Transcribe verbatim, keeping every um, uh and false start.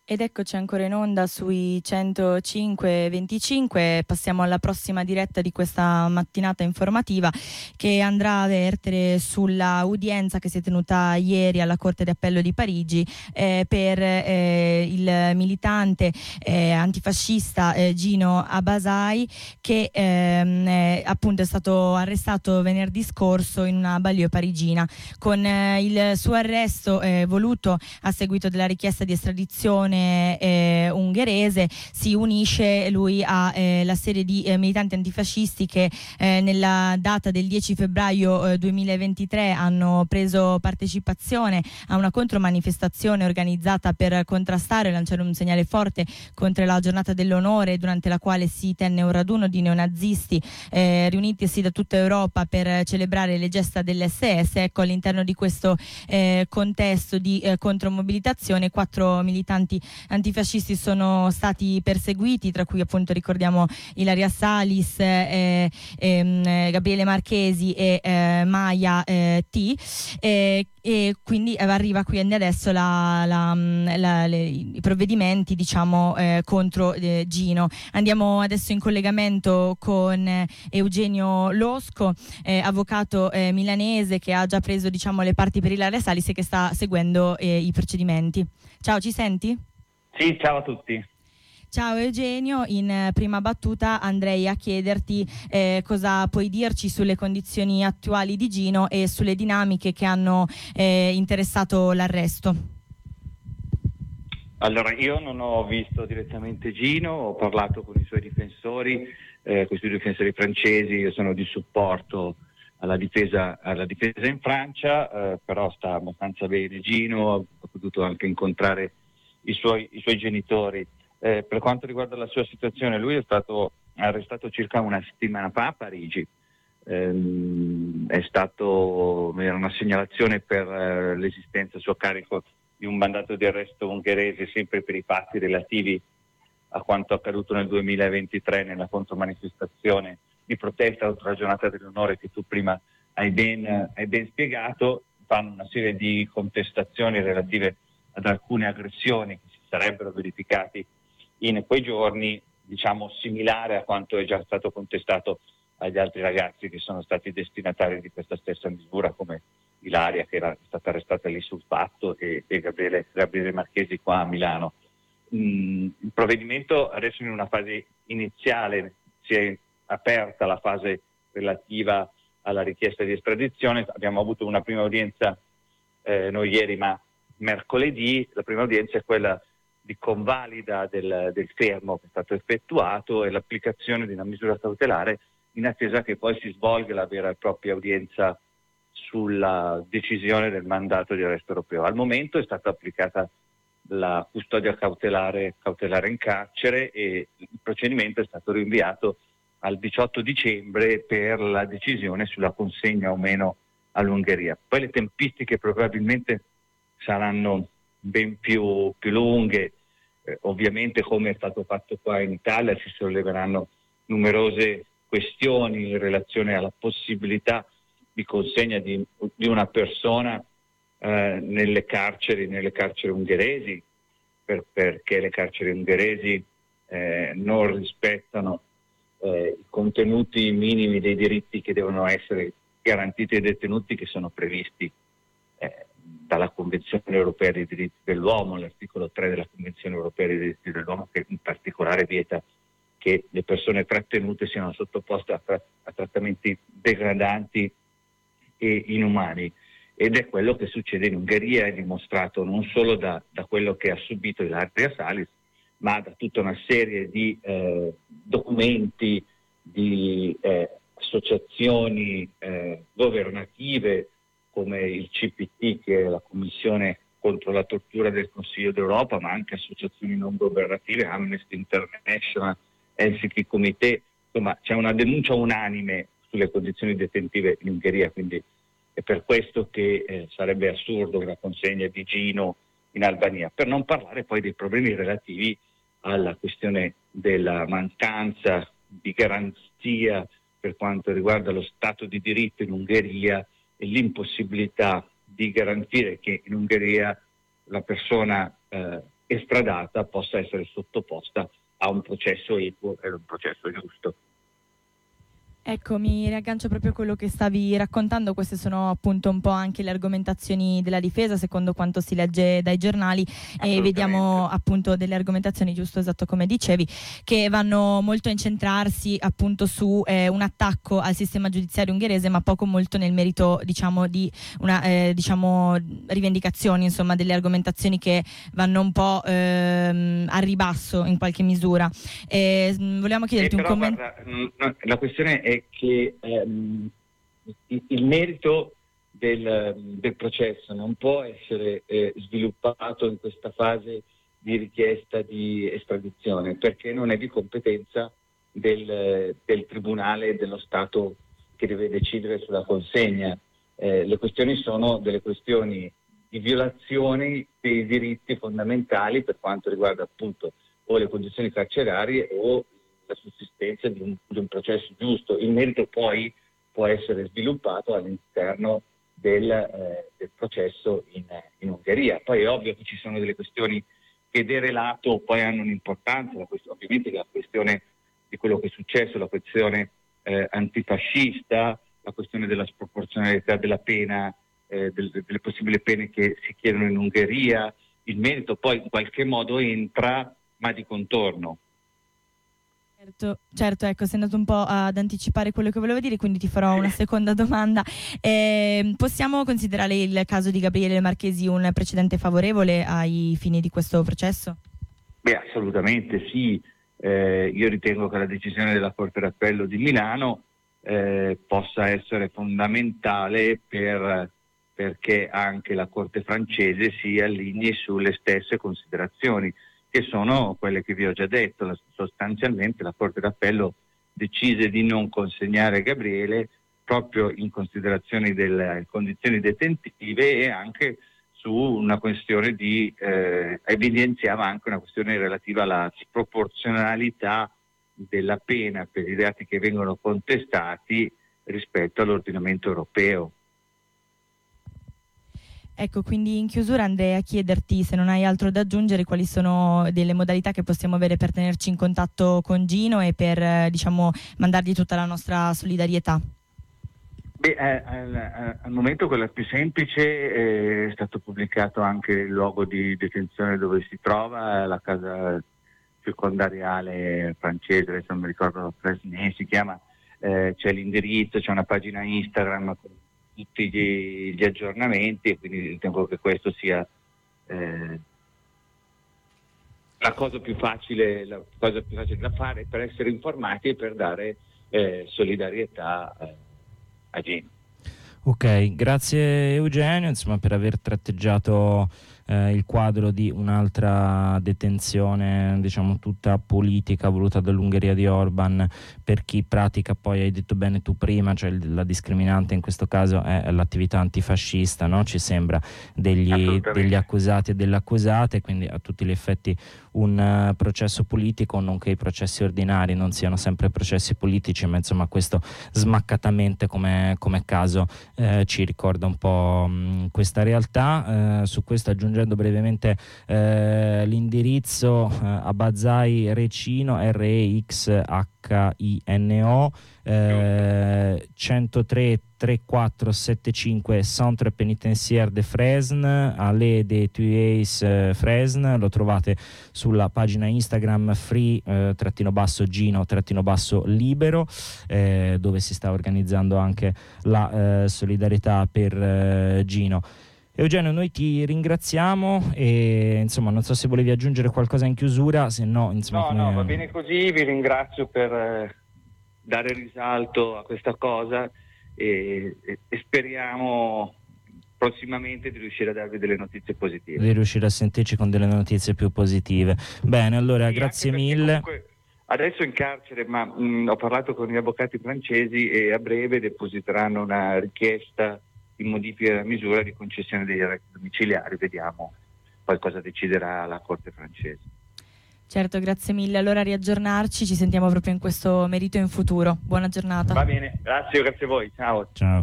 Ed eccoci ancora in onda sui centocinque venticinque. Passiamo alla prossima diretta di questa mattinata informativa, che andrà a vertere sulla udienza che si è tenuta ieri alla Corte d'Appello di Parigi eh, per eh, il militante eh, antifascista eh, Gino Abasai, che ehm, eh, appunto è stato arrestato venerdì scorso in una banlieue parigina. Con eh, il suo arresto eh, voluto a seguito della richiesta di estradizione Eh, ungherese, si unisce lui alla eh, serie di eh, militanti antifascisti che eh, nella data del dieci febbraio eh, duemilaventitré hanno preso partecipazione a una contromanifestazione organizzata per contrastare e lanciare un segnale forte contro la giornata dell'onore, durante la quale si tenne un raduno di neonazisti eh, riunitisi da tutta Europa per celebrare le gesta dell'esse esse. Ecco, all'interno di questo eh, contesto di eh, contromobilitazione, quattro militanti antifascisti sono stati perseguiti, tra cui appunto ricordiamo Ilaria Salis, eh, eh, Gabriele Marchesi e eh, Maya eh, T. Eh, e quindi arriva quindi adesso la, la, la, le, i provvedimenti, diciamo, eh, contro eh, Gino. Andiamo adesso in collegamento con eh, Eugenio Losco, eh, avvocato eh, milanese, che ha già preso, diciamo, le parti per Ilaria Salis e che sta seguendo eh, i procedimenti. Ciao, ci senti? Sì, ciao a tutti. Ciao Eugenio, in eh, prima battuta andrei a chiederti eh, cosa puoi dirci sulle condizioni attuali di Gino e sulle dinamiche che hanno eh, interessato l'arresto. Allora, io non ho visto direttamente Gino, ho parlato con i suoi difensori, eh, con i suoi difensori francesi. Io sono di supporto alla difesa, alla difesa in Francia, eh, però sta abbastanza bene Gino, ho potuto anche incontrare i suoi, i suoi genitori. Eh, per quanto riguarda la sua situazione, lui è stato arrestato circa una settimana fa a Parigi. Eh, è stato era una segnalazione per eh, l'esistenza a suo carico di un mandato di arresto ungherese, sempre per i fatti relativi a quanto accaduto nel duemilaventitré nella contromanifestazione di protesta contro la giornata dell'onore che tu prima hai ben, hai ben spiegato. Fanno una serie di contestazioni relative ad alcune aggressioni che si sarebbero verificati in quei giorni, diciamo similare a quanto è già stato contestato agli altri ragazzi che sono stati destinatari di questa stessa misura, come Ilaria, che era stata arrestata lì sul fatto, e, e Gabriele, Gabriele Marchesi qua a Milano. Mm, il provvedimento adesso in una fase iniziale, si è aperta la fase relativa alla richiesta di estradizione. Abbiamo avuto una prima udienza eh, noi ieri, ma mercoledì. La prima udienza è quella di convalida del, del fermo che è stato effettuato e l'applicazione di una misura cautelare, in attesa che poi si svolga la vera e propria udienza sulla decisione del mandato di arresto europeo. Al momento è stata applicata la custodia cautelare, cautelare in carcere, e il procedimento è stato rinviato al diciotto dicembre per la decisione sulla consegna o meno all'Ungheria. Poi le tempistiche probabilmente saranno ben più, più lunghe. Eh, ovviamente, come è stato fatto qua in Italia, si solleveranno numerose questioni in relazione alla possibilità di consegna di, di una persona eh, nelle carceri, nelle carceri ungheresi, per, perché le carceri ungheresi eh, non rispettano eh, i contenuti minimi dei diritti che devono essere garantiti ai detenuti, che sono previsti eh, dalla Convenzione Europea dei diritti dell'uomo, l'articolo tre della Convenzione Europea dei diritti dell'uomo, che in particolare vieta che le persone trattenute siano sottoposte a, tra- a trattamenti degradanti e inumani. Ed è quello che succede in Ungheria, è dimostrato non solo da, da quello che ha subito Ilaria Salis, ma da tutta una serie di eh, documenti, di eh, associazioni eh, governative, come il C P T, che è la Commissione contro la tortura del Consiglio d'Europa, ma anche associazioni non governative, Amnesty International, Helsinki Comité. Insomma, c'è una denuncia unanime sulle condizioni detentive in Ungheria, quindi è per questo che eh, sarebbe assurdo una consegna di Gino in Albania, per non parlare poi dei problemi relativi alla questione della mancanza di garanzia per quanto riguarda lo Stato di diritto in Ungheria e l'impossibilità di garantire che in Ungheria la persona eh, estradata possa essere sottoposta a un processo equo e un processo giusto. Ecco, mi riaggancio proprio a quello che stavi raccontando. Queste sono appunto un po' anche le argomentazioni della difesa, secondo quanto si legge dai giornali, e vediamo appunto delle argomentazioni, giusto, esatto come dicevi, che vanno molto a incentrarsi appunto su eh, un attacco al sistema giudiziario ungherese, ma poco molto nel merito, diciamo, di una eh, diciamo rivendicazioni, insomma, delle argomentazioni che vanno un po' ehm, a ribasso in qualche misura. E, mh, volevamo chiederti eh, un commento. La questione è che ehm, il, il merito del, del processo non può essere eh, sviluppato in questa fase di richiesta di estradizione, perché non è di competenza del, del Tribunale dello Stato che deve decidere sulla consegna. Eh, le questioni sono delle questioni di violazioni dei diritti fondamentali per quanto riguarda appunto o le condizioni carcerarie o la sussistenza di un, di un processo giusto. Il merito poi può essere sviluppato all'interno del, eh, del processo in, in Ungheria. Poi è ovvio che ci sono delle questioni che de relato poi hanno un'importanza, la quest- ovviamente la questione di quello che è successo, la questione eh, antifascista, la questione della sproporzionalità della pena, eh, del, delle possibili pene che si chiedono in Ungheria. Il merito poi in qualche modo entra, ma di contorno. Certo, certo, ecco, sei andato un po' ad anticipare quello che volevo dire, quindi ti farò una seconda domanda. Eh, possiamo considerare il caso di Gabriele Marchesi un precedente favorevole ai fini di questo processo? Beh, assolutamente sì. Eh, io ritengo che la decisione della Corte d'Appello di Milano eh, possa essere fondamentale per, perché anche la Corte francese si allinei sulle stesse considerazioni, che sono quelle che vi ho già detto. Sostanzialmente la Corte d'Appello decise di non consegnare Gabriele proprio in considerazione delle condizioni detentive e anche su una questione di, eh, evidenziava anche una questione relativa alla sproporzionalità della pena per i reati che vengono contestati rispetto all'ordinamento europeo. Ecco, quindi in chiusura andrei a chiederti, se non hai altro da aggiungere, quali sono delle modalità che possiamo avere per tenerci in contatto con Gino e per eh, diciamo mandargli tutta la nostra solidarietà. Beh, eh, al, al momento quella più semplice eh, è stato pubblicato anche il luogo di detenzione dove si trova, la casa circondariale francese, adesso non mi ricordo, Fresnay si chiama, eh, c'è l'indirizzo, c'è una pagina Instagram con tutti gli, gli aggiornamenti, e quindi ritengo che questo sia eh, la cosa più facile, la cosa più facile da fare per essere informati e per dare eh, solidarietà eh, a Gino. Ok, grazie Eugenio, insomma, per aver tratteggiato eh, il quadro di un'altra detenzione, diciamo tutta politica, voluta dall'Ungheria di Orban per chi pratica, poi hai detto bene tu prima, cioè la discriminante in questo caso è l'attività antifascista, no? Ci sembra degli, degli accusati e delle accusate, quindi a tutti gli effetti un uh, processo politico, non che i processi ordinari non siano sempre processi politici, ma insomma questo smaccatamente come, come caso eh, ci ricorda un po' mh, questa realtà. Eh, su questo, aggiungendo brevemente eh, l'indirizzo eh, Abazai Recino, R E X H I N O, eh, centotré trentaquattro settantacinque Centre Pénitentiaire de Fresnes, Allée des Tuileries eh, Fresnes. Lo trovate sulla pagina Instagram free eh, trattino basso Gino trattino basso libero, eh, dove si sta organizzando anche la eh, solidarietà per eh, Gino. Eugenio, noi ti ringraziamo e insomma non so se volevi aggiungere qualcosa in chiusura, se no insomma... No, come... no, va bene così, vi ringrazio per eh, dare risalto a questa cosa e, e, e speriamo prossimamente di riuscire a darvi delle notizie positive. Di riuscire a sentirci con delle notizie più positive. Bene, allora sì, grazie mille. Adesso in carcere, ma mh, ho parlato con gli avvocati francesi e a breve depositeranno una richiesta di modifica della misura di concessione degli arresti domiciliari. Vediamo poi cosa deciderà la Corte francese. Certo, grazie mille. Allora a riaggiornarci, ci sentiamo proprio in questo merito in futuro. Buona giornata. Va bene, grazie, grazie a voi. Ciao. Ciao.